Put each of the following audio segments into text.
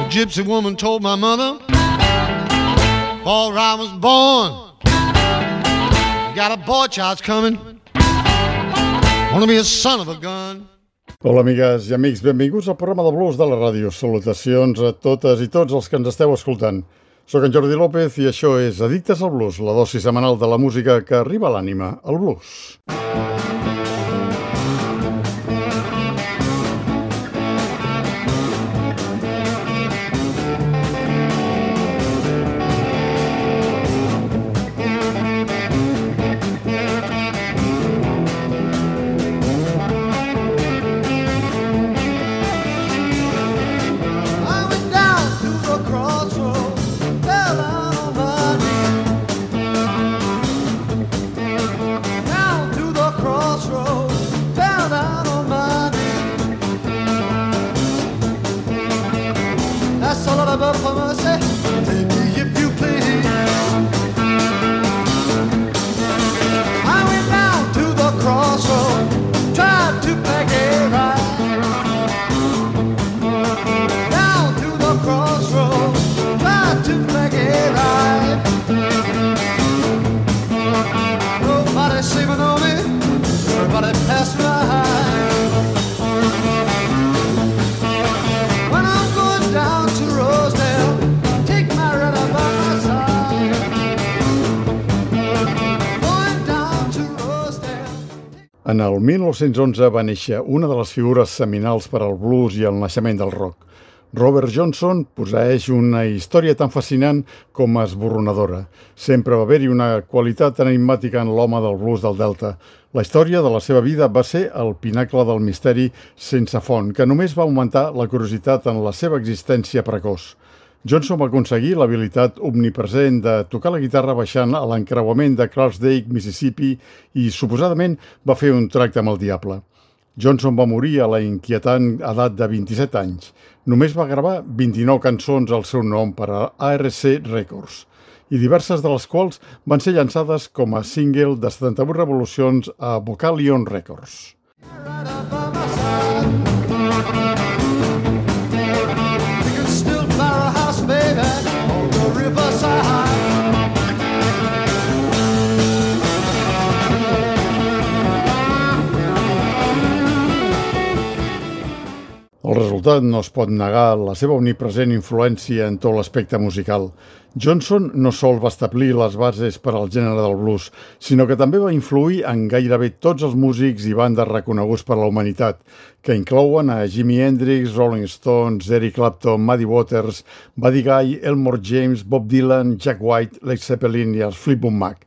gypsy woman told my mother, before I was born, you got a boy child's coming, wanna be a son of a gun. Hola, amigues i amics, benvinguts al programa de blues de la ràdio. Salutacions a totes i tots els que ens esteu escoltant. Soc en Jordi López i això és Addictes al Blues, la dosi setmanal de la música que arriba a l'ànima, el blues. En el 1911 va néixer una de les figures seminals per al blues i el naixement del rock. Robert Johnson posseeix una història tan fascinant com esborronadora. Sempre va haver-hi una qualitat enigmàtica en l'home del blues del Delta. La història de la seva vida va ser el pinacle del misteri sense font, que només va augmentar la curiositat en la seva existència precoç. Johnson va aconseguir l'habilitat omnipresent de tocar la guitarra baixant a l'encreuament de Clarksdale, Mississippi, i suposadament va fer un tracte amb el diable. Johnson va morir a la inquietant edat de 27 anys. Només va gravar 29 cançons al seu nom per a ARC Records, i diverses de les quals van ser llançades com a single de 78 revolucions a Vocalion Records. El resultat no es pot negar la seva omnipresent influència en tot l'aspecte musical. Johnson no sol va establir les bases per al gènere del blues, sinó que també va influir en gairebé tots els músics i bandes reconeguts per la humanitat, que inclouen a Jimi Hendrix, Rolling Stones, Eric Clapton, Muddy Waters, Buddy Guy, Elmore James, Bob Dylan, Jack White, Led Zeppelin i els Fleetwood Mac.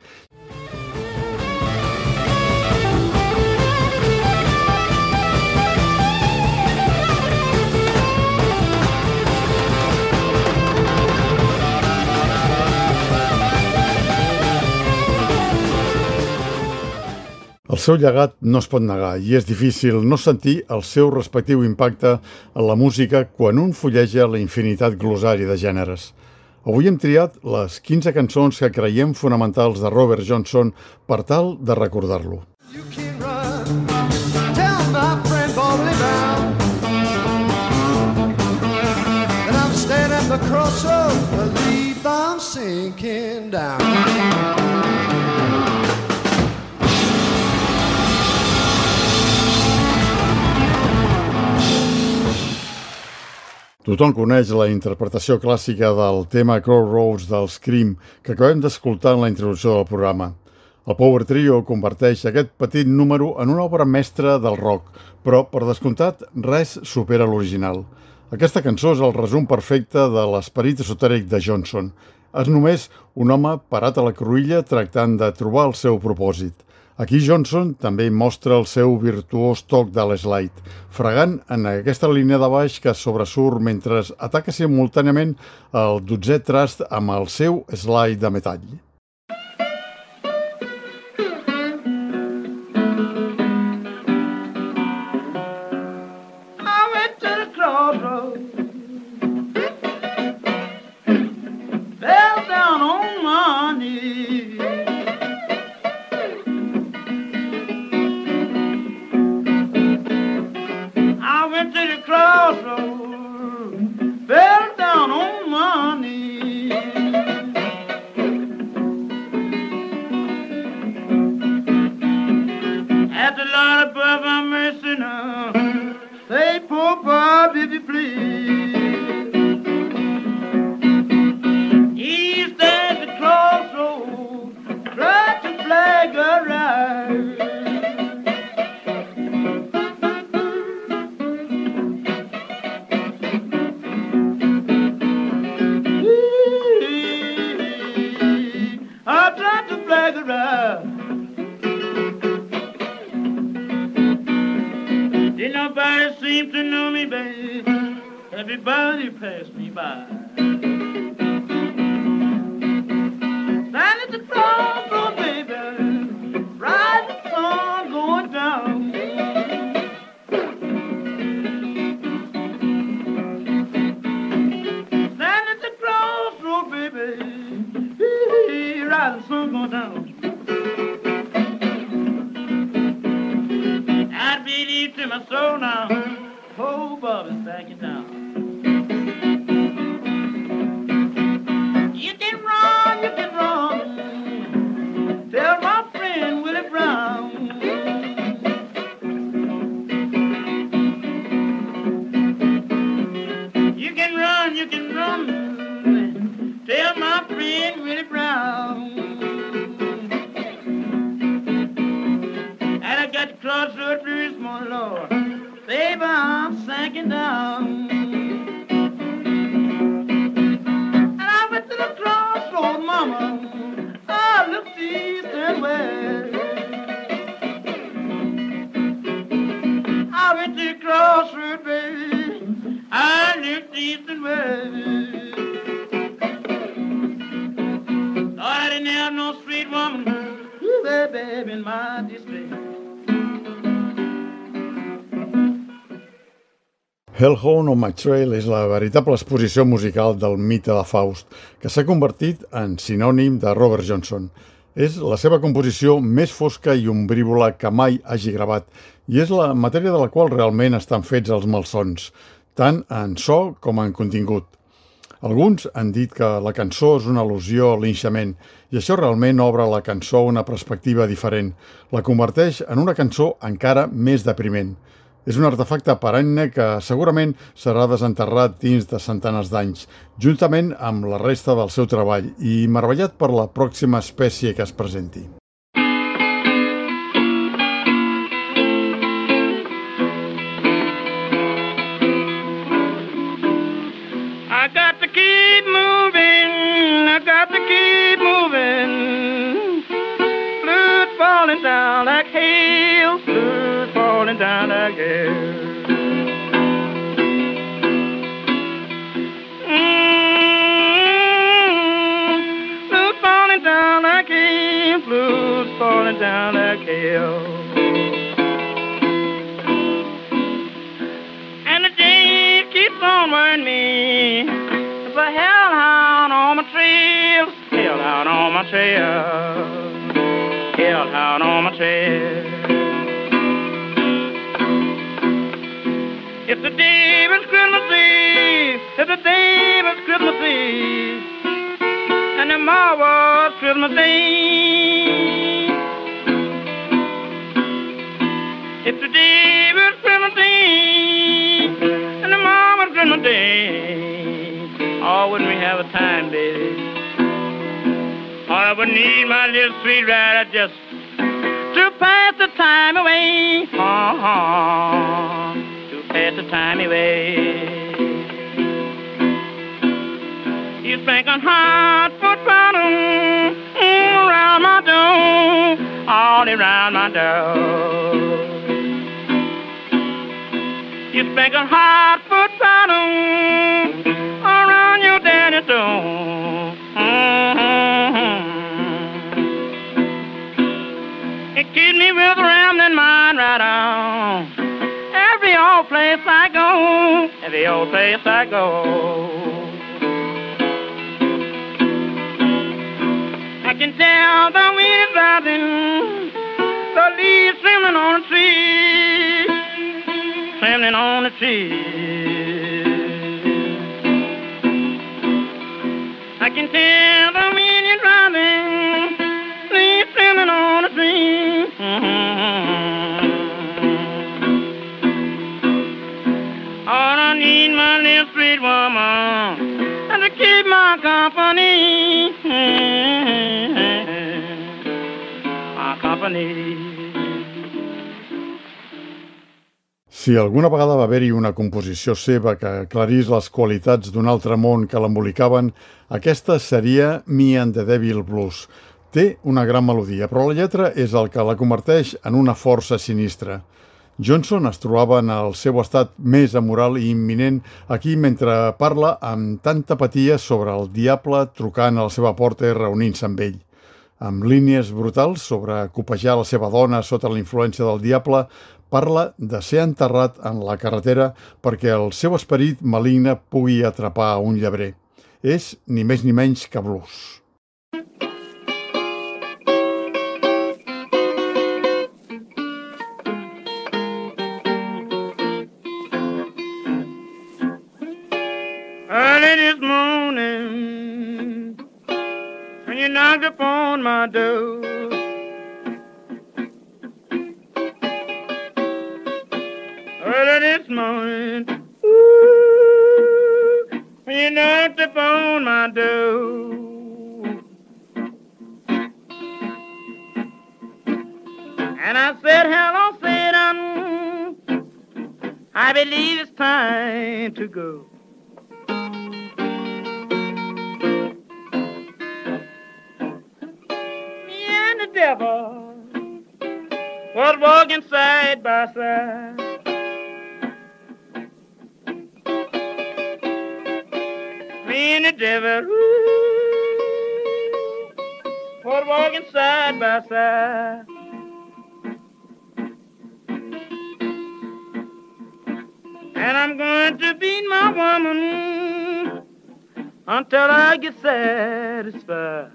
El seu llegat no es pot negar i és difícil no sentir el seu respectiu impacte en la música quan un fulleja la infinitat glossari de gèneres. Avui hem triat les 15 cançons que creiem fonamentals de Robert Johnson per tal de recordar-lo. Tothom coneix la interpretació clàssica del tema Crossroads dels Cream que acabem d'escoltar en la introducció del programa. El Power Trio converteix aquest petit número en una obra mestra del rock, però, per descomptat, res supera l'original. Aquesta cançó és el resum perfecte de l'esperit esotèric de Johnson. És només un home parat a la cruïlla tractant de trobar el seu propòsit. Aquí Johnson també mostra el seu virtuós toc de l'slide, fregant en aquesta línia de baix que sobresurt mentre ataca simultàniament el 12è trast amb el seu slide de metall. Fell down At the Lord above our mercy now. Say, poor Bob, if you please. He's at the crossroads, try to flag a ride. I tried to flag a ride. Did nobody seem to know me, babe. Everybody passed me by. Stand at the crossroad, baby, ride the sun going down. Stand at the crossroad, baby, ride the sun going down. I believe to my soul now, oh, Bob is backing down. You can run, tell my friend Willie Brown. You can run, tell my friend Willie Brown. And I got the crossroad blues, my Lord. Baby, I'm sinking down. And I went to the crossroad, mama. I looked east and west. I went to the crossroad, baby. I looked east and west. Thought I didn't have no sweet woman, baby, in my district. Hellhound on My Trail és la veritable exposició musical del mite de Faust, que s'ha convertit en sinònim de Robert Johnson. És la seva composició més fosca i ombrívola que mai hagi gravat, i és la matèria de la qual realment estan fets els malsons, tant en so com en contingut. Alguns han dit que la cançó és una al·lusió a linxament, i això realment obre la cançó a una perspectiva diferent. La converteix en una cançó encara més depriment. És un artefacte perenne que segurament serà desenterrat dins de centenars d'anys, juntament amb la resta del seu treball i meravellat per la pròxima espècie que es presenti. I got to keep moving, I got to keep moving. Blood falling down like hail, blood falling down like hail. Blood falling down like hail, blood falling down like hail. And the day keeps on wearing me. There's a hellhound on my trail, hellhound on my trail, hellhound on my trail. It's the day of Christmas Eve, it's the day of Christmas Eve, and tomorrow's Christmas Day. It's the day of Christmas Eve, and tomorrow's Christmas Day. Oh, wouldn't we have a time, baby? Oh, I would need my little sweet rider just to pass the time away. Pass the time away. You spanking hot foot bottom around my door, all around my door. You spanking hot foot bottom around your daddy's door. It keeps me with rambling mind right on. Every old place I go, every old place I go. I can tell the wind is rising, the leaves trembling on the tree, trembling on the tree. I can tell the wind is rising, leaves trembling on the tree. company. My company. Si alguna vegada va haver-hi una composició seva que aclarís les qualitats d'un altre món que l'embolicaven, aquesta seria Me and the Devil Blues. Té una gran melodia, però la lletra és el que la converteix en una força sinistra. Johnson es trobava en el seu estat més amoral i imminent aquí mentre parla amb tanta apatia sobre el diable trucant a la seva porta i reunint-se amb ell. Amb línies brutals sobre copejar la seva dona sota la influència del diable, parla de ser enterrat en la carretera perquè el seu esperit maligne pugui atrapar un llebrer. És ni més ni menys que blues. Early this morning, when you knocked upon my door, early this morning, ooh, when you knocked upon my door, and I said, hello, Satan, I believe it's time to go. Devil was walking side by side. Me and the devil was walking side by side. And I'm going to beat my woman until I get satisfied.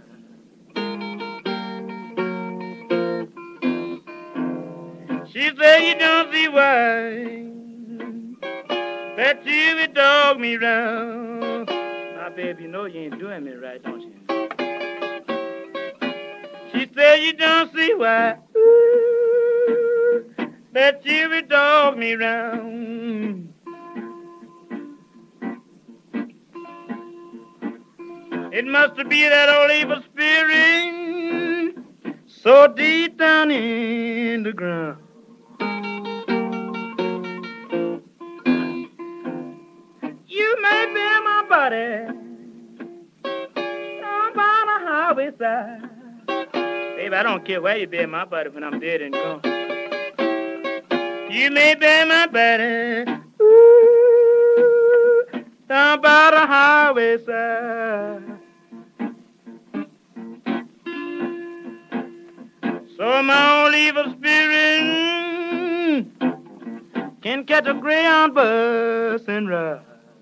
She said you don't see why that you would dog me round. Now, baby, you know you ain't doing me right, don't you? She said you don't see why that you would dog me round. It must be that old evil spirit so deep down in the ground. You may be my buddy down by the highway side. Baby, I don't care where you be my buddy when I'm dead and gone. You may be my buddy ooh, down by the highway side. So my old evil spirit can catch a Greyhound bus and ride.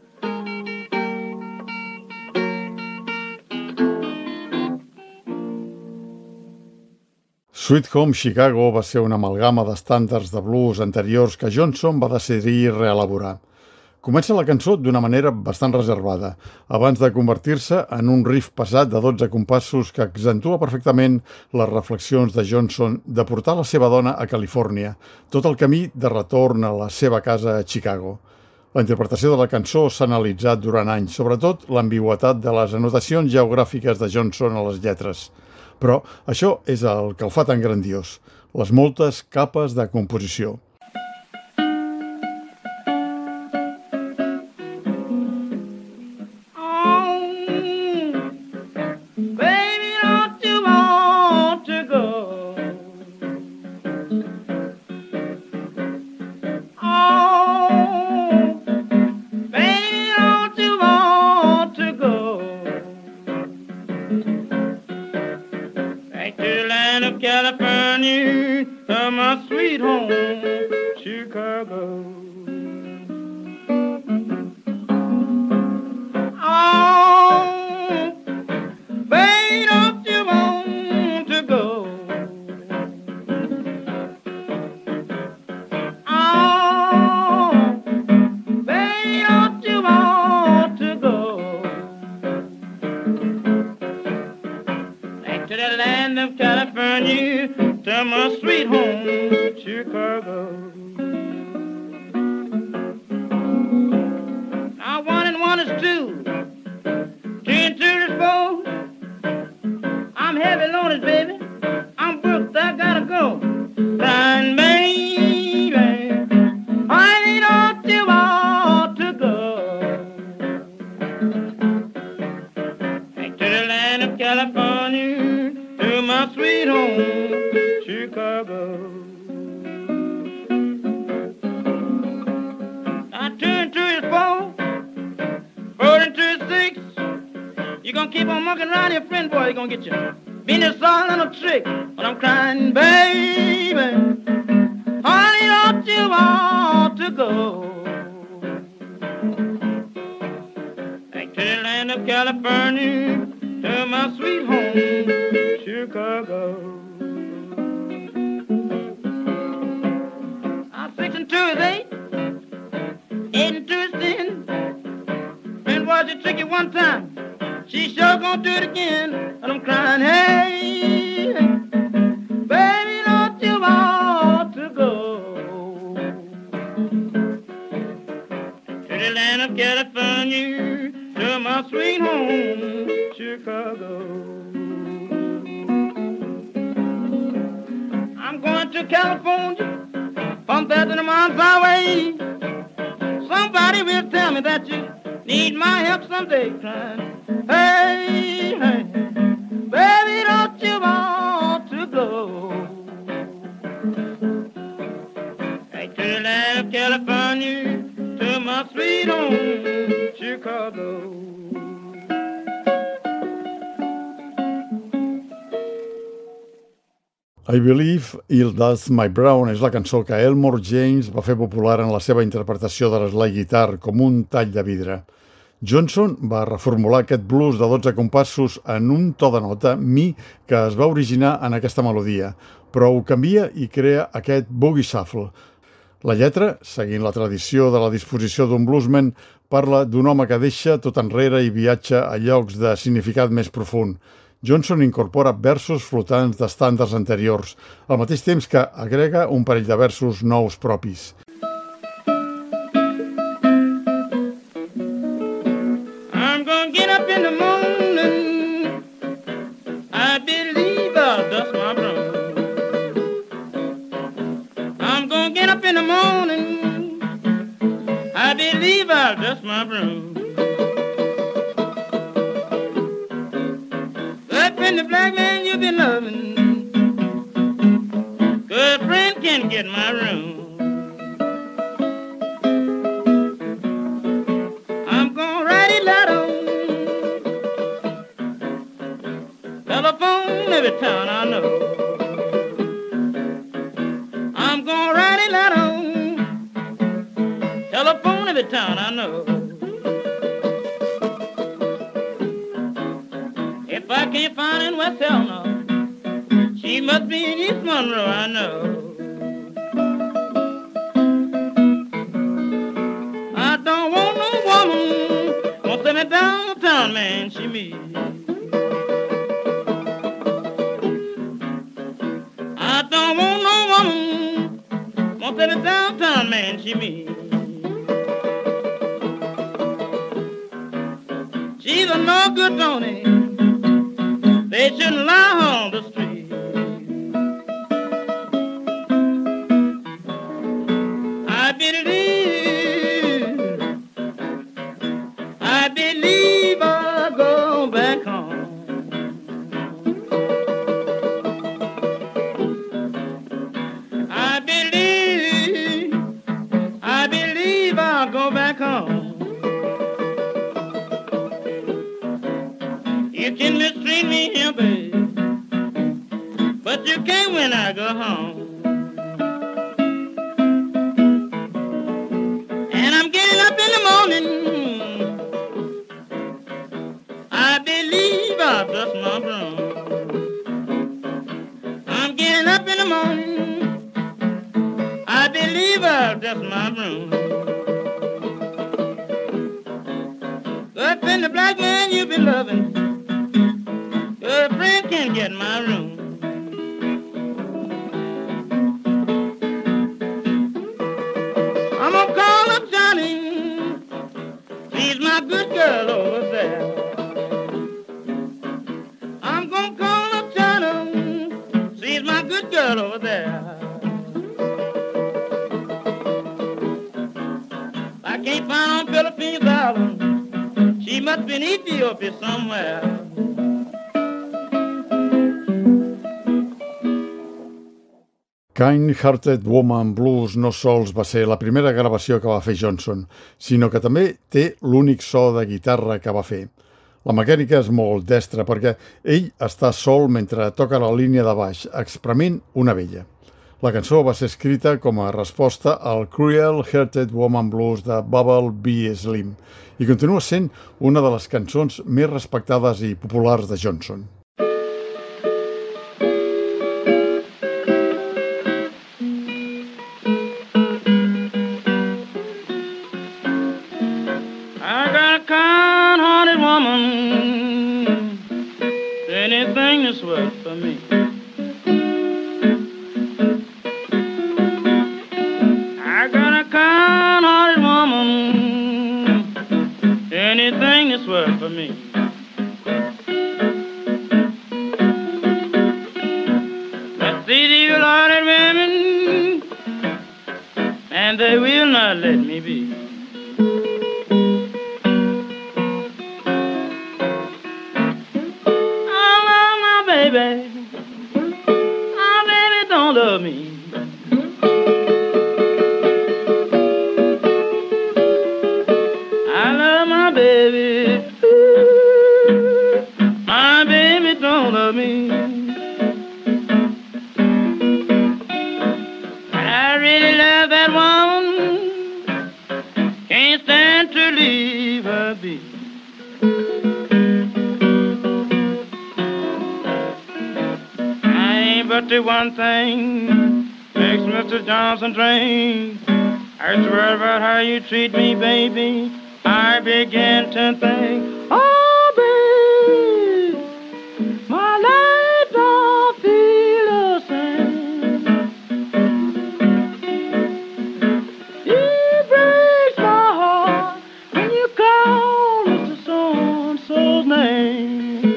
Sweet Home Chicago va ser una amalgama d'estàndards de blues anteriors que Johnson va decidir reelaborar. Comença la cançó d'una manera bastant reservada, abans de convertir-se en un riff pesat de 12 compassos que accentua perfectament les reflexions de Johnson de portar la seva dona a Califòrnia, tot el camí de retorn a la seva casa a Chicago. La interpretació de la cançó s'ha analitzat durant anys, sobretot l'ambigüitat de les anotacions geogràfiques de Johnson a les lletres. Però això és el que el fa tan grandiós, les moltes capes de composició. California, to my sweet home, Chicago. Oh, baby, don't you want to go? Oh, baby, don't you want to go? Back to the land of California, to my sweet home, Chicago. Now 1 and 1 is 2. 2 and 2 is 4. Chicago. I turn to his four, four into his six. You gonna keep on mucking around here, friend boy, you gonna get your business all in a trick. But I'm crying, baby, honey, don't you want to go back to the land of California, to my sweet home, Chicago. I'm 6 and 2 is 8, 8 and 2 is 10. Friend boy, she trick you one time, she sure gonna do it again. And I'm crying, hey, baby, don't you want to go to the land of California, to my sweet home, Chicago. I'm going to California, on that in the mountains highway. Somebody will tell me that you need my help someday, crying, hey, hey, baby, don't you want to go back to the land of California, to my sweet home, Chicago. I Believe Il Does My Brown és la cançó que Elmore James va fer popular en la seva interpretació de l'slide guitar com un tall de vidre. Johnson va reformular aquest blues de 12 compassos en un to de nota mi que es va originar en aquesta melodia, però ho canvia i crea aquest boogie shuffle. La lletra, seguint la tradició de la disposició d'un bluesman, parla d'un home que deixa tot enrere i viatja a llocs de significat més profund. Johnson incorpora versos flotants d'estàndards anteriors, al mateix temps que agrega un parell de versos nous propis. I'm gonna get up in the morning, I believe I'll dust my broom. I'm gonna get up in the morning, I believe I'll dust my broom. The black man you've been loving, good friend can get my room. I'm gonna write it letter, telephone every town I know. I'm gonna write it letter, telephone every town I know. If I can't find in West Helena, she must be in East Monroe, I know. I don't want no woman won't send me downtown, man, she me. I don't want no woman won't send me downtown, man, she me. She's a no good Tony. They shouldn't lie on the street. I believe I'll go back home. I believe I'll go back home. You can mistreat me here, babe, but you can't when I go home. And I'm getting up in the morning, I believe I'll dust my broom. I'm getting up in the morning, I believe I'll dust my broom. Good friend, the black man you've been loving, good friend can get my room. I'm gonna call up Johnny, she's my good girl over there. I'm gonna call up Johnny, she's my good girl over there. I can't find on Philippines Island, she must be in Ethiopia somewhere. Kind-Hearted Woman Blues no sols va ser la primera gravació que va fer Johnson, sinó que també té l'únic so de guitarra que va fer. La mecànica és molt destra perquè ell està sol mentre toca la línia de baix, espremint una vella. La cançó va ser escrita com a resposta al Cruel-Hearted Woman Blues de Bubble B. Slim i continua sent una de les cançons més respectades i populars de Johnson. One thing makes Mr. Johnson drink. I swear about how you treat me, baby. I begin to think, oh, baby, my life don't feel the same. It breaks my heart when you call Mr. So-and-so's name.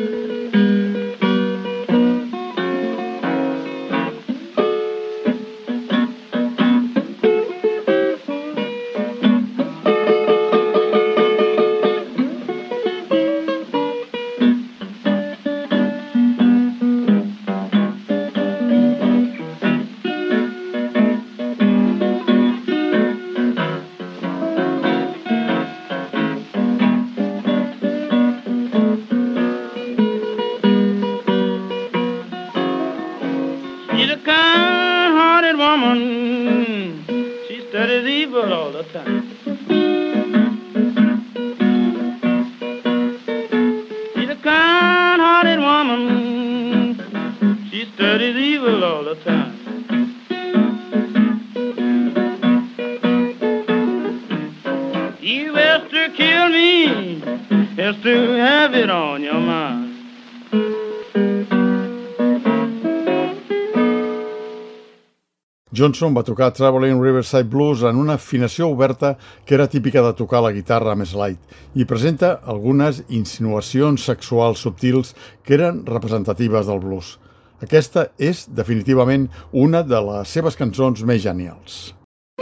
Johnson va tocar Traveling Riverside Blues en una afinació oberta que era típica de tocar la guitarra més light i presenta algunes insinuacions sexuals subtils que eren representatives del blues. Aquesta és definitivament una de les seves cançons més genials.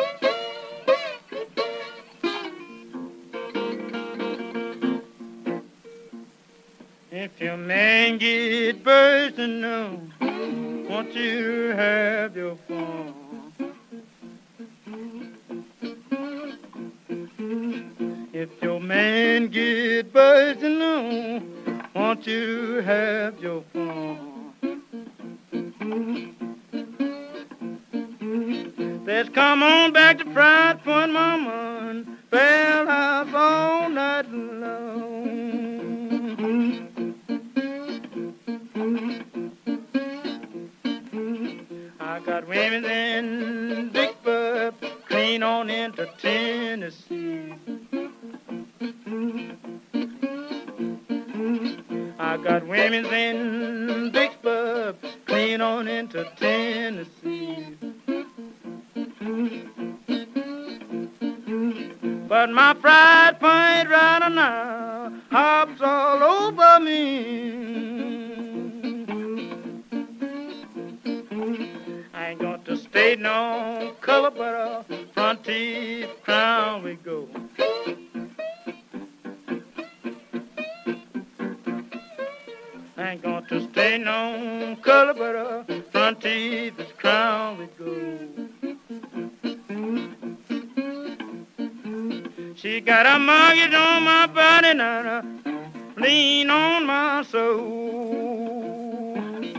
If your man get bursting now, won't you have your fun? If your man get bursting now, won't you have your fun? Let's come on back to Fried Point, Mama, and Bell House all night long. I got women in Big Bub, clean on into Tennessee. I got women in Vicksburg, clean on into Tennessee. But my Fried Point right now hops all over me. I ain't got to stay no color, but a front teeth crown we go. I ain't got to stay no color, but a front teeth is crown. crowned with gold. She got a mortgage on my body now, lean on my soul.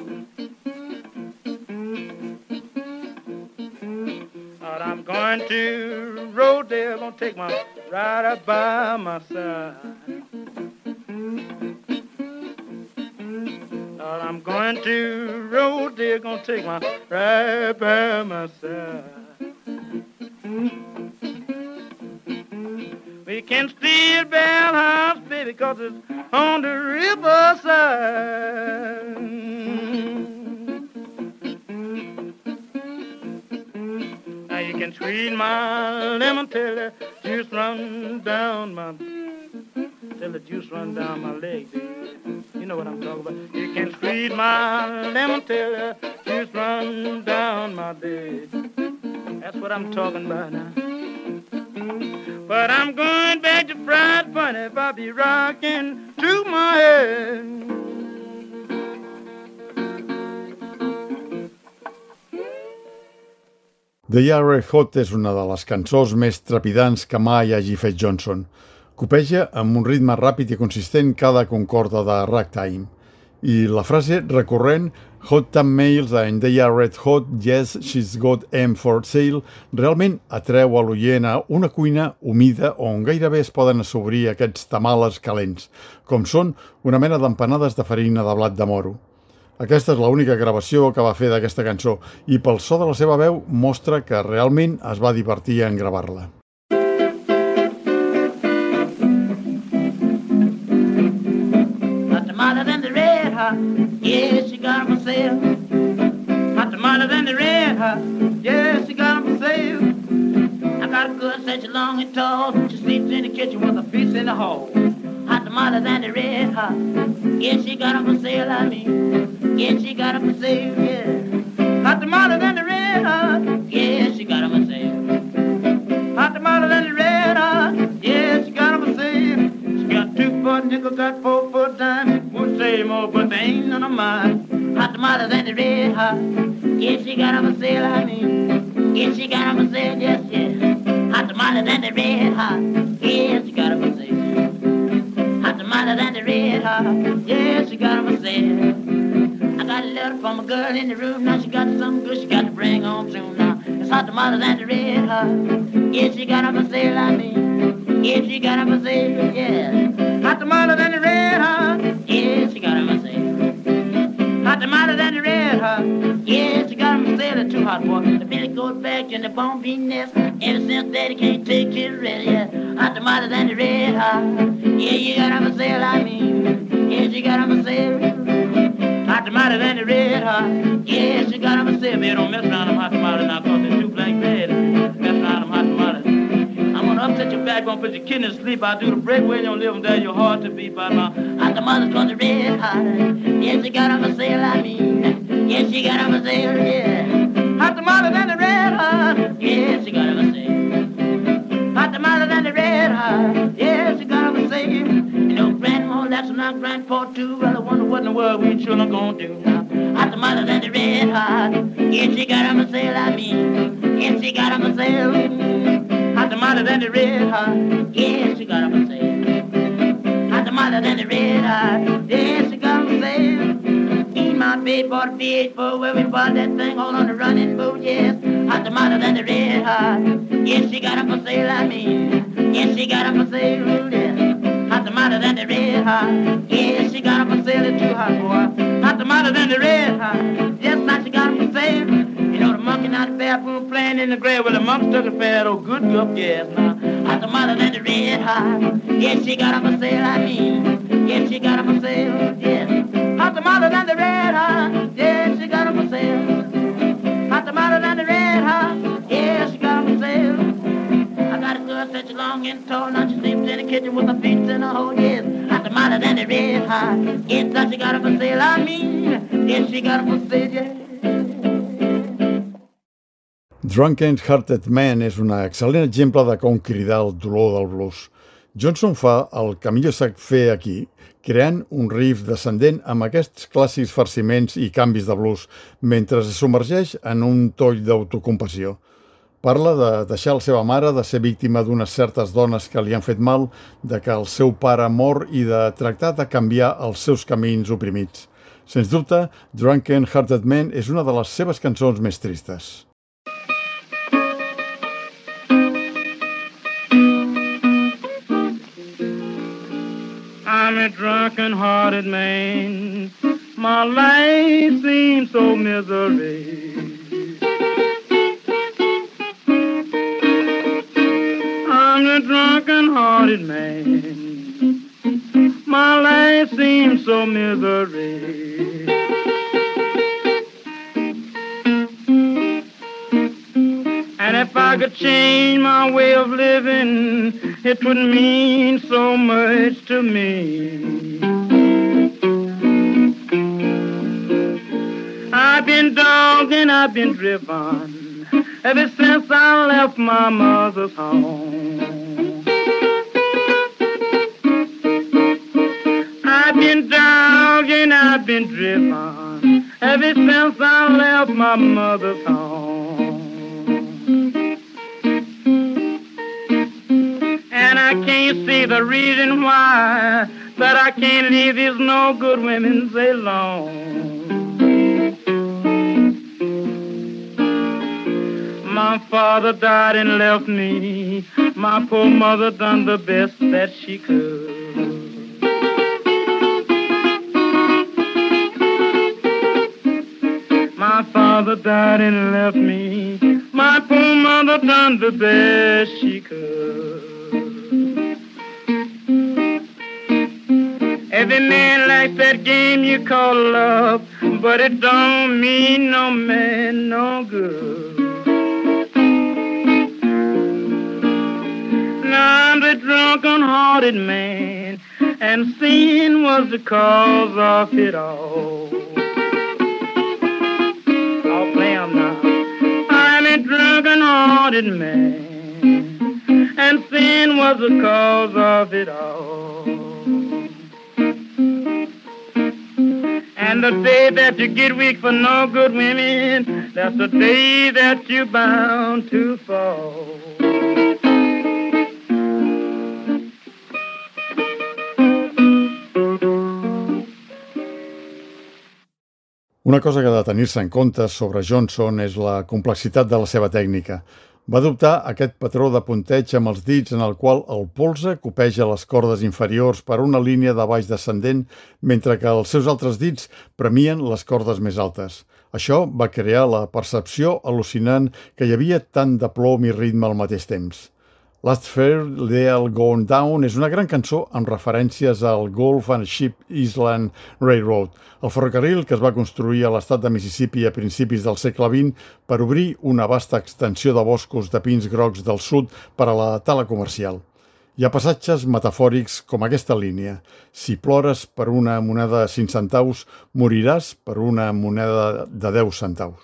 But I'm going to Rodale, gonna take my ride up by my side. But I'm going to Rodale, gonna take my ride by my side. We can steal Bell House, baby, 'cause it's on the riverside. Now you can squeeze my lemon till the juice run down my leg, baby. You know what I'm talking about. You can squeeze my lemon till the juice run down my leg. That's what I'm talking about now. But I'm going back to Fried Funny if I be rocking to my head. The Ya Red Hot és una de les cançons més trepidants que mai hagi fet Johnson. Copeja amb un ritme ràpid i consistent cada concorda de ragtime. I la frase recurrent Hot Tam Males and They Are Red Hot, Yes, She's Got 'Em for Sale realment atreu a l'oient a una cuina humida on gairebé es poden assombrir aquests tamales calents, com són una mena d'empanades de farina de blat de moro. Aquesta és l'única gravació que va fer d'aquesta cançó i pel so de la seva veu mostra que realment es va divertir en gravar-la. Yes, she got 'em for sale. Hot tamales and the red hot. Yes, she got 'em for sale. I got a good such long and tall. She sleeps in the kitchen with a piece in the hall. Hot tamales and the red hot. Yes, she got 'em for sale, I mean. Yes, she got 'em for sale, yeah. Hot tamales and the red hot. Yes, she got 'em for sale. Hot tamales and the red hot. Yes, she got 'em for sale. She got 2 for nickel, got 4 for dime. Won't say more, but they ain't none of mine. Hot tamales and the red hot. Yes, she got 'em for sale, I mean. Yes, she got 'em for sale, yes, yes. Hot tamales and the red hot. Yes, she got 'em for sale. Hot tamales and the red hot. Yes, she got 'em for sale. I got a letter from a girl in the room. Now she got something good she got to bring on soon now. It's hot tamales and the red hot. Yes, she got 'em for sale, I mean. Yes, she got 'em for sale, yeah. Hot tamales and the red hot. Yes, she got 'em for sale. Hot tamales and the red hot. Yes, she got 'em for sale. They're too hot for the belly goes back in the bone bean nest. Ever since daddy can't take his rest, yeah. Hot tamales and the red hot. Yeah, you got 'em for sale, I mean. Yes, you got 'em for sale. Hot tamales and the red hot. Yes, you got 'em for sale. Baby, don't mess around them hot tamales now, 'cause they're too black bad. Mess around them hot tamales. I'm gonna upset your back, gonna put your kidneys to sleep. I'll do the breakaway in your living there, your heart to beat by my hot tamales 'cause the red hot. Yes, you got 'em for sale, I mean. Yes, you got 'em for sale, yeah. Hot tamales and the red hot. Yes, you got 'em for sale. Hot tamales and the red hot. Yes, you got 'em for sale. You know, grandma, that's not grandpa too. Well, I wonder what in the world we children gonna do now. Hot tamales and the red hot. Yes, you got 'em for sale, I mean. Yes, you got 'em for sale. Hot tamales and the red hot. Yes, you got 'em for sale. Hot tamales and the red hot. Yes, you got 'em for sale. My baby bought a VH4 where we bought that thing all on the running boat, yes. Hot tamales and the red hot. Yes, she got 'em for sale, I mean. Yes, she got 'em for sale, yes. Hot tamales and the red hot. Yes, she got 'em for sale, it's too hot, boy. Hot tamales and the red hot. Yes, now she got 'em for sale. You know the monkey out the bathroom playing in the grave. Well, the monkey took a fat old good gup, yes, now. Hot tamales and the red hot. Yes, she got 'em for sale, I mean. Yes, she got 'em for sale, yes. Hot tamales and the red hot. Yes, she got 'em for sale. Hot tamales and the red hot. Yes, she got 'em for sale. I got a girl such long and tall. Now she sleeps in the kitchen with her feet in a hole. Yes, hot tamales and the red hot. Yes, now she got 'em for sale. I mean, yes, she got 'em for sale. Yeah. Drunken Hearted Man és un excel·lent exemple de com cridar el dolor del blues. Johnson fa el que millor sap fer aquí, creant un riff descendent amb aquests clàssics farciments i canvis de blues, mentre es submergeix en un toll d'autocompassió. Parla de deixar la seva mare, de ser víctima d'unes certes dones que li han fet mal, de que el seu pare mor i de tractar de canviar els seus camins oprimits. Sens dubte, Drunken Hearted Man és una de les seves cançons més tristes. I'm a drunken-hearted man. My life seems so misery. I'm a drunken-hearted man. My life seems so misery. And if I could change my way of living, it would mean so much to me. I've been dogged and I've been driven ever since I left my mother's home. I've been dogged and I've been driven ever since I left my mother's home. And I can't see the reason why that I can't leave these no good women alone. My father died and left me. My poor mother done the best that she could. My father died and left me. My poor mother done the best she could. Every man likes that game you call love, but it don't mean no man no good. Now I'm the drunken-hearted man, and sin was the cause of it all. I'll play 'em now. I'm a drunken-hearted man, and sin was the cause of it all. And the day that you get weak for no good women, that's the day that you're bound to fall. Una cosa que ha de tenir-se en compte sobre Johnson és la complexitat de la seva tècnica. Va adoptar aquest patró de punteig amb els dits en el qual el polze copeja les cordes inferiors per una línia de baix descendent, mentre que els seus altres dits premien les cordes més altes. Això va crear la percepció al·lucinant que hi havia tant de plom i ritme al mateix temps. Last Fairdale Gone Down és una gran cançó amb referències al Gulf and Ship Island Railroad, el ferrocarril que es va construir a l'estat de Mississippi a principis del segle XX per obrir una vasta extensió de boscos de pins grocs del sud per a la tala comercial. Hi ha passatges metafòrics com aquesta línia. Si plores per una moneda de 5 centaus, moriràs per una moneda de 10 centaus.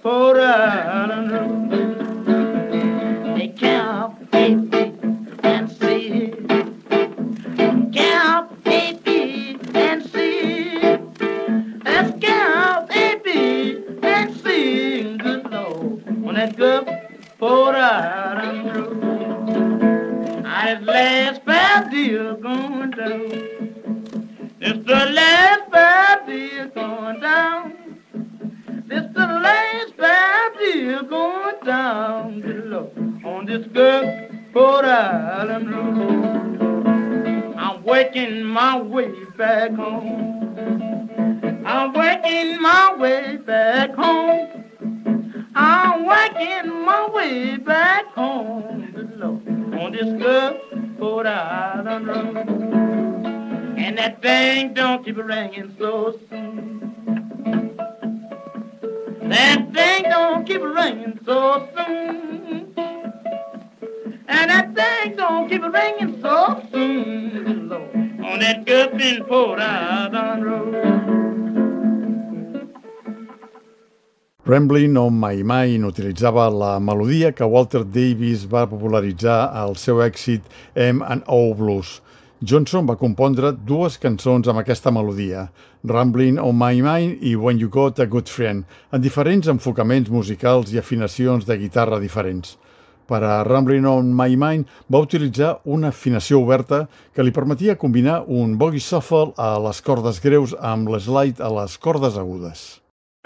Port Island Road. They count A, B, and C. Count A, B, and C. Let's count A, B, and C. Good Lord, on that good Port Island Road. This last bad deal going down. This the last bad deal going down. This the last bad deal going down. Good Lord, on this good Port Island Road. I'm working my way back home. I'm working my way back home. I'm working my way back home. Good Lord, on this good Port Island Road. And that thing don't keep ringing so soon. That thing don't keep ringing so soon. And that thing don't keep ringing so soon, Lord, on that good Port Island Road. Ramblin' on My Mind utilitzava la melodia que Walter Davis va popularitzar al seu èxit M&O Blues. Johnson va compondre dues cançons amb aquesta melodia, Ramblin' on My Mind i When You Got a Good Friend, en diferents enfocaments musicals i afinacions de guitarra diferents. Per a Ramblin' on My Mind va utilitzar una afinació oberta que li permetia combinar un boogie shuffle a les cordes greus amb l'slide a les cordes agudes.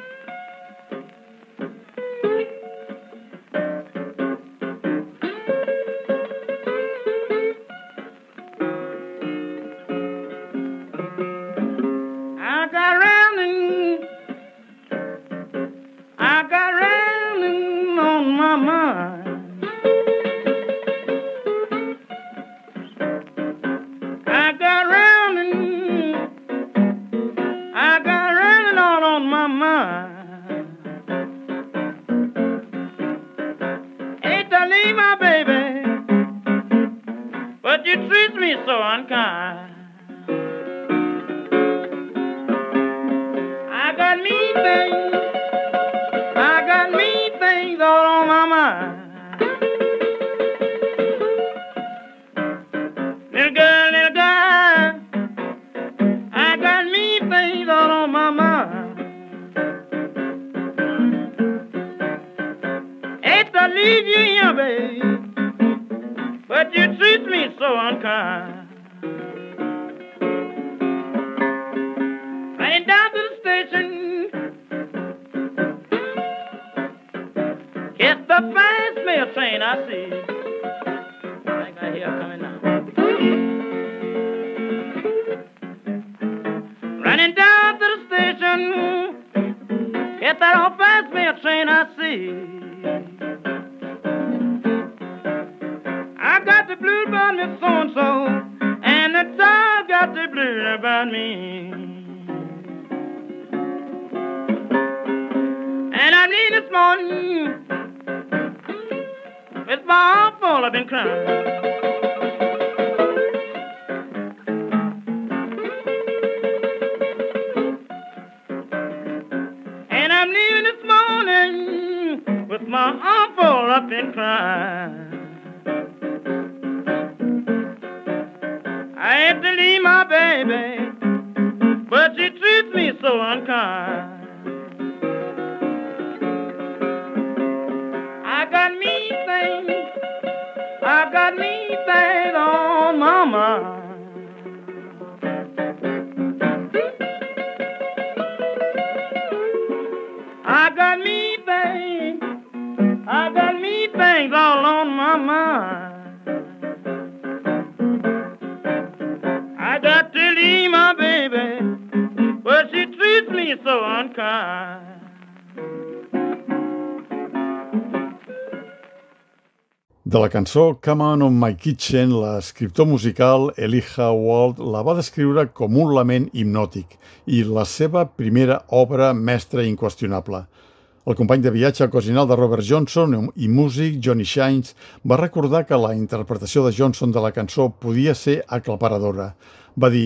De la cançó Come On My Kitchen, l'escriptor musical Elijah Wald la va descriure com un lament hipnòtic i la seva primera obra mestra inqüestionable. El company de viatge ocasional de Robert Johnson i músic Johnny Shines va recordar que la interpretació de Johnson de la cançó podia ser aclaparadora. Va dir: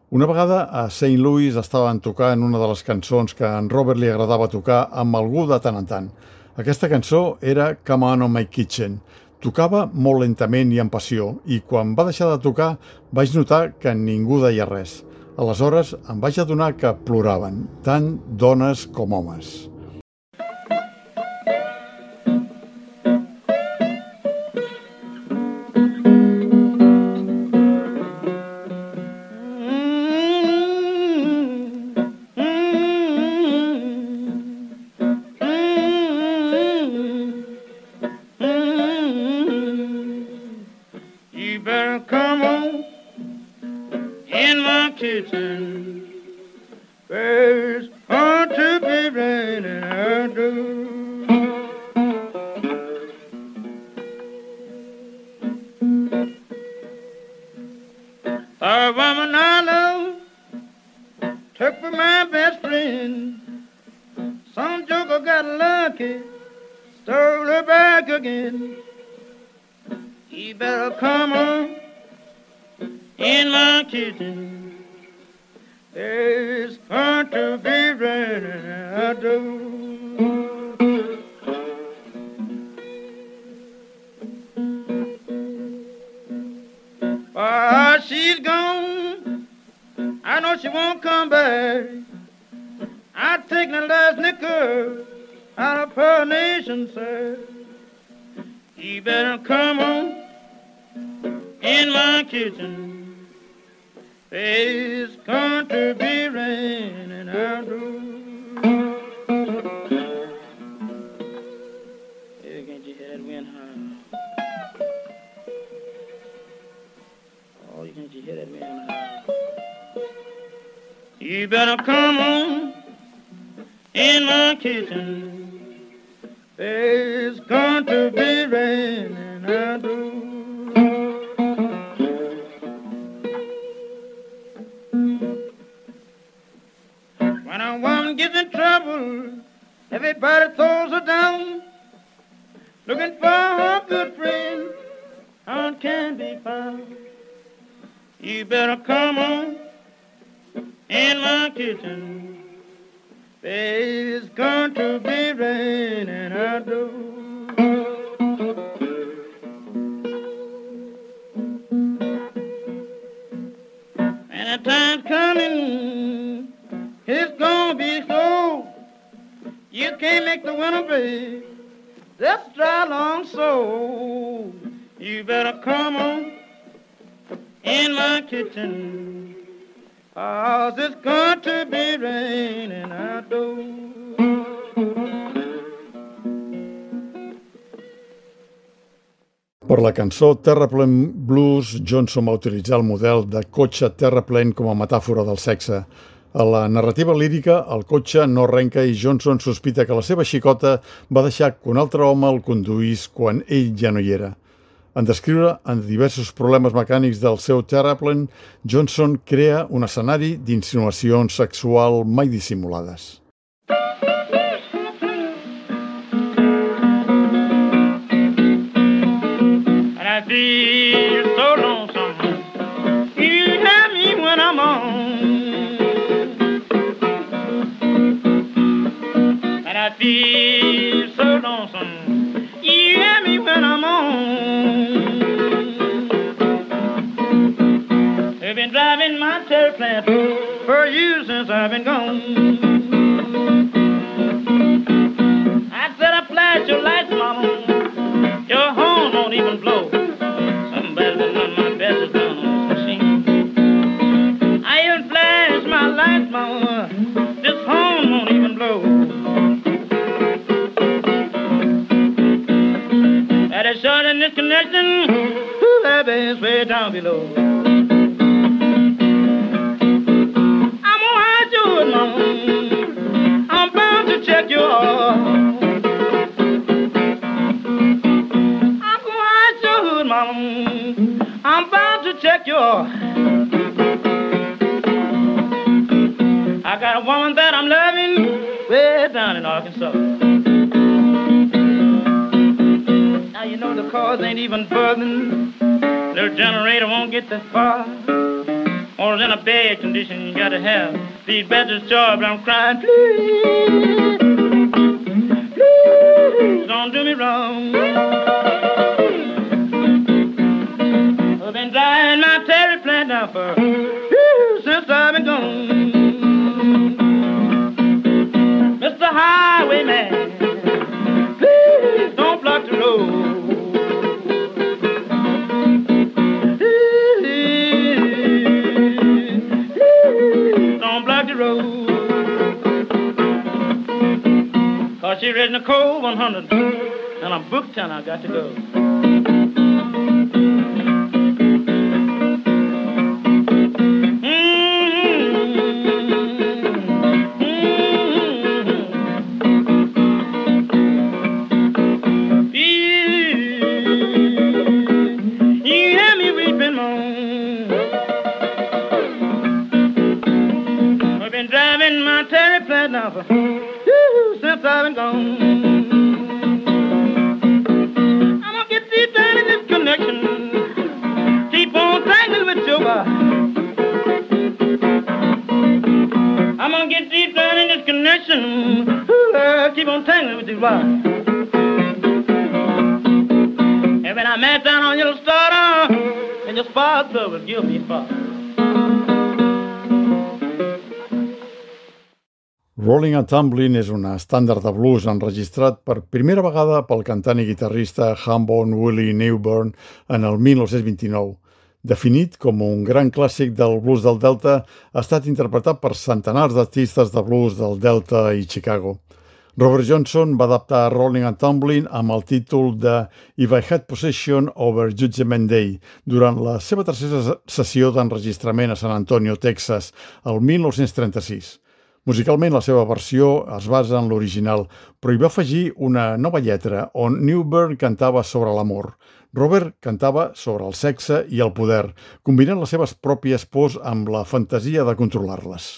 Una vegada a St. Louis estaven tocant una de les cançons que a en Robert li agradava tocar amb algú de tant en tant. Aquesta cançó era Come On My Kitchen. Tocava molt lentament i amb passió, i quan va deixar de tocar vaig notar que ningú deia res. Aleshores em vaig adonar que ploraven, tant dones com homes. She's gone. I know she won't come back. I take the last nickel out of her nation, sir. You better come on in my kitchen. It's going to be raining outdoors. Hey, can't you hear that wind howl? Oh, can't you hear that wind howl? You better come on in my kitchen. It's going to be raining outdoors. When a woman gets in trouble, everybody throws her down, looking for her good friend, how can be found. You better come on in my kitchen. It's going to be raining outdoors. And the time's coming, it's gonna be slow. You can't make the winter break, just dry long so. You better come on in my kitchen, 'cause it's going to be raining outdoors. Per la cançó Terraplane Blues, Johnson va utilitzar el model de cotxe terraplane com a metàfora del sexe. A la narrativa lírica, el cotxe no arrenca i Johnson sospita que la seva xicota va deixar que un altre home el conduís quan ell ja no hi era. En descriure en diversos problemes mecànics del seu terraplane, Johnson crea un escenari d'insinuacions sexual mai dissimulades. And I feel so lonesome. You have me when I'm on. And I feel so lonesome. You have me when I'm on. They've been driving my terraplane for years since I've been gone. I said I flash your lights, mama. Your horn won't even blow. Somebody's been running my best is down on this machine. I even flash my lights, mama. This horn won't even blow. That is short in this connection. That bass way down below. I'm gonna hide you, mama. I'm bound to check your heart. I'm bound to check your. I got a woman that I'm loving way down in Arkansas. Now you know the cars ain't even buzzing. Little generator won't get that far. or in a bad condition, you gotta have these better jobs. I'm crying, please, please, don't do me wrong. I've been driving my terry plant now for since I've been gone. Mr. Highwayman, please don't block the road. Cause she read in the cold 100 and I'm booked and I got to go. You hear me weeping moan. I've been driving my terry plant now for since I've been gone. I'm gonna get deep down in this connection. Keep on tangling with your wife. I'm gonna get deep down in this connection. Keep on tangling with your wife. And when I met down on your starter, and your father will give me father. Rolling and Tumbling és un estàndard de blues enregistrat per primera vegada pel cantant i guitarrista Hambone Willie Newburn en el 1929. Definit com un gran clàssic del blues del Delta, ha estat interpretat per centenars d'artistes de blues del Delta i Chicago. Robert Johnson va adaptar Rolling and Tumbling amb el títol de If I Had Possession over Judgment Day durant la seva tercera sessió d'enregistrament a San Antonio, Texas, el 1936. Musicalment, la seva versió es basa en l'original, però hi va afegir una nova lletra on Newburn cantava sobre l'amor. Robert cantava sobre el sexe i el poder, combinant les seves pròpies pors amb la fantasia de controlar-les.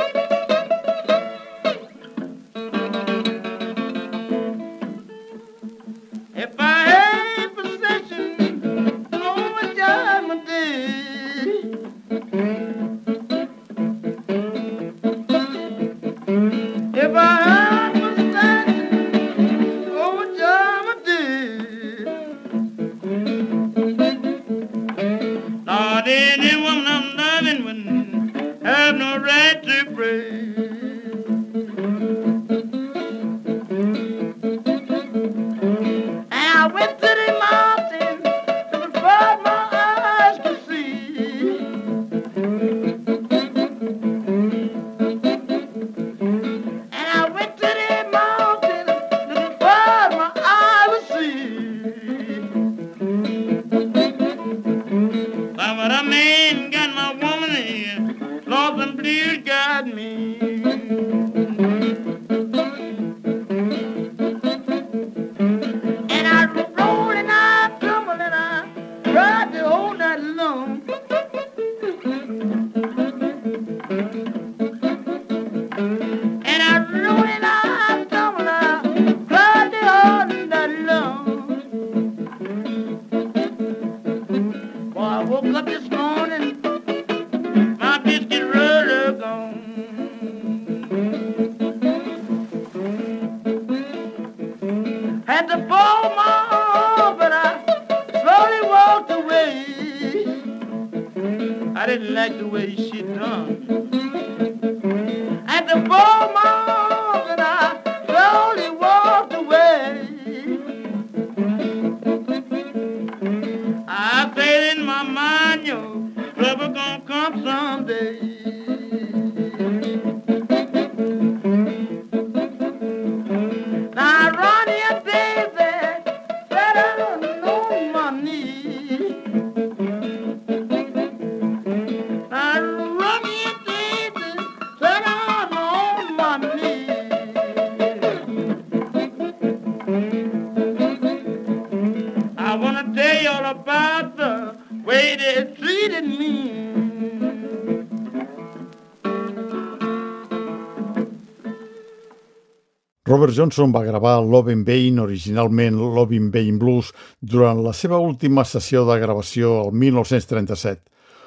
Robert Johnson va gravar Love in Vain, originalment Love in Vain Blues, durant la seva última sessió de gravació el 1937.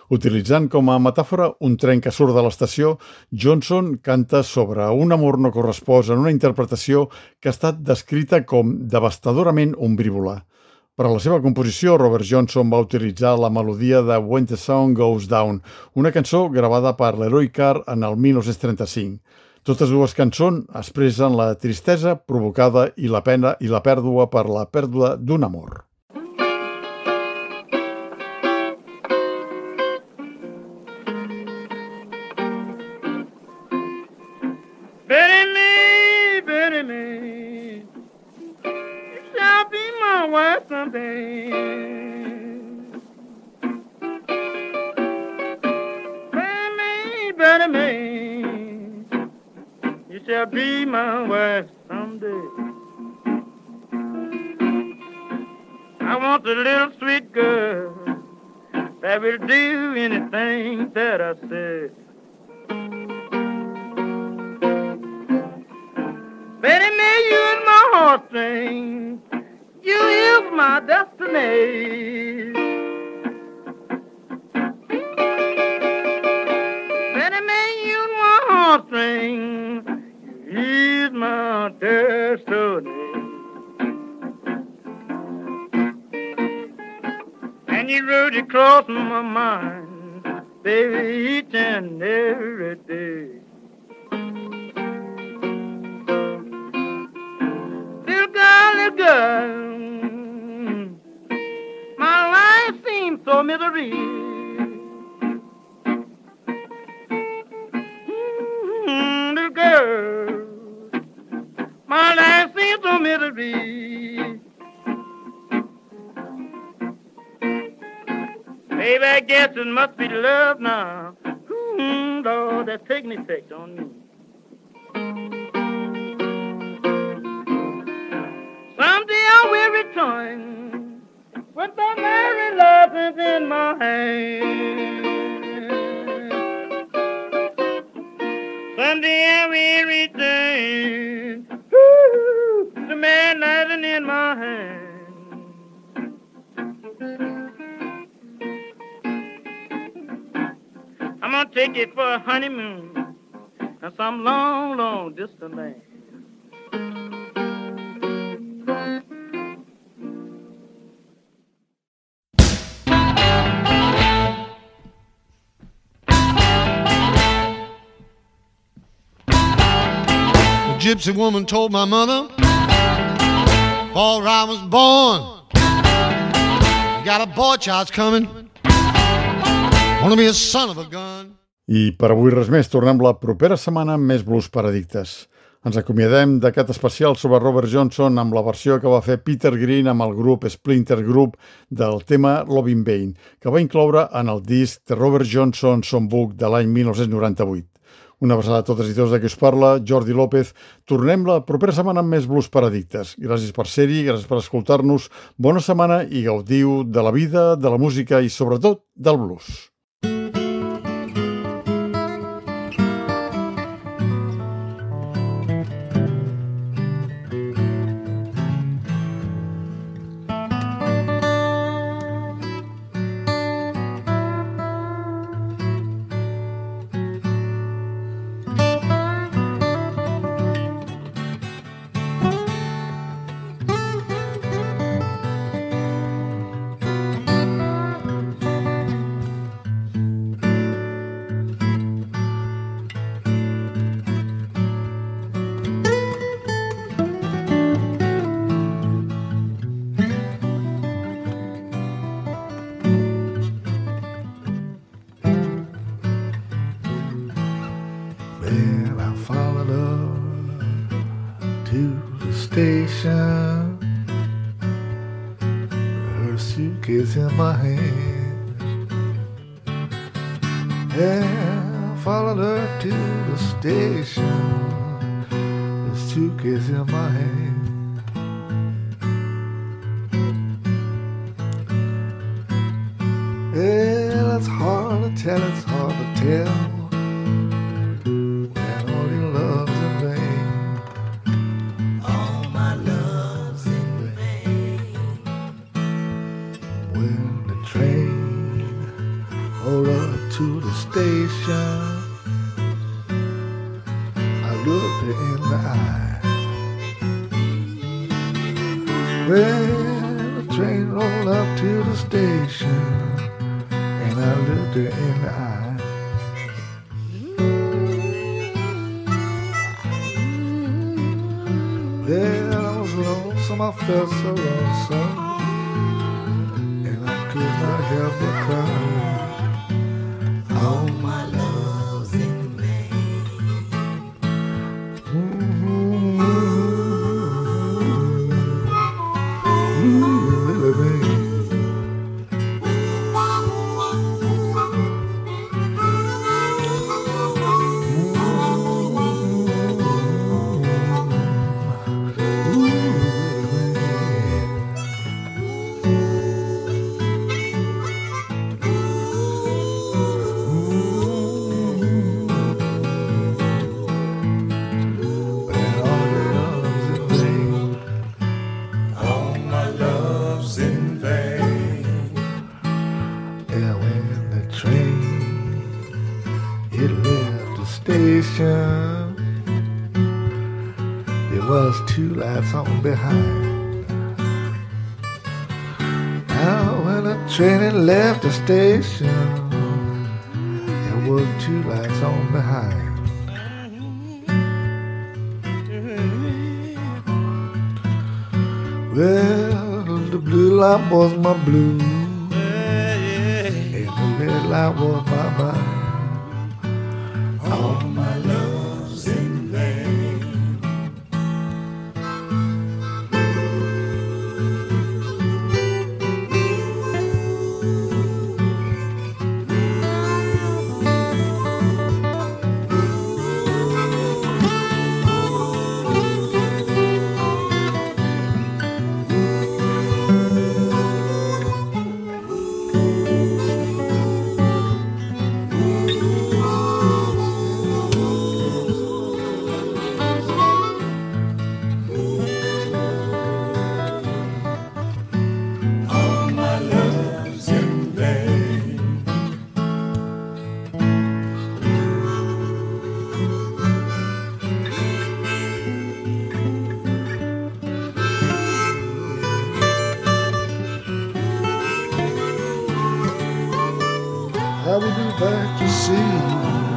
Utilitzant com a metàfora un tren que surt de l'estació, Johnson canta sobre un amor no correspost en una interpretació que ha estat descrita com devastadorament ombrívola. Per a la seva composició, Robert Johnson va utilitzar la melodia de When the Sun Goes Down, una cançó gravada per Leroy Carr en el 1935. Totes dues cançons expressen la tristesa provocada i la pena i la pèrdua per la pèrdua d'un amor. Betty me, you shall be my wife someday. Betty me. You shall be my wife someday. I want a little sweet girl that will do anything that I say. Betty May, you is my heartstring. You is my destiny. Betty May, you is my heartstring. He's my destiny. And you wrote it across my mind, baby, each and every day. Little girl, my life seems so misery. Little girl, my life seems so misery. Baby, I guess it must be love now. Lord, that's taking effect on me. Someday I will return with the merry love in my hand. Someday I will return, the man lying in my hand. I'm gonna take it for a honeymoon in some long, long distant land. Gypsy woman told my mother before I was born, you got a boy child's coming, wanna be a son of a gun. I per avui res més, tornem la propera setmana amb més blues per addictes. Ens acomiadem d'aquest especial sobre Robert Johnson amb la versió que va fer Peter Green amb el grup Splinter Group del tema Loving Vain, que va incloure en el disc The Robert Johnson Songbook de l'any 1998. Una abraçada a totes i tots de qui us parla, Jordi López. Tornem la propera setmana amb més blues per addictes. Gràcies per ser-hi, gràcies per escoltar-nos. Bona setmana i gaudiu de la vida, de la música i, sobretot, del blues. Station, her suitcase in my hand. Yeah, I followed her to the station, her suitcase in my hand. Yeah, it's hard to tell, it's hard to tell. Hold up. looked her in the eye. Well, the train rolled up to the station, and I looked her in the eye. Well, I was lonesome, I felt so lonesome, and I could not help but cry. All my love's in vain. Little baby. There was two lights on behind. Now when the train had left the station, there was two lights on behind. Well, the blue light was my blue, and the red light was my mind. All my love's in vain. I will be back to see you.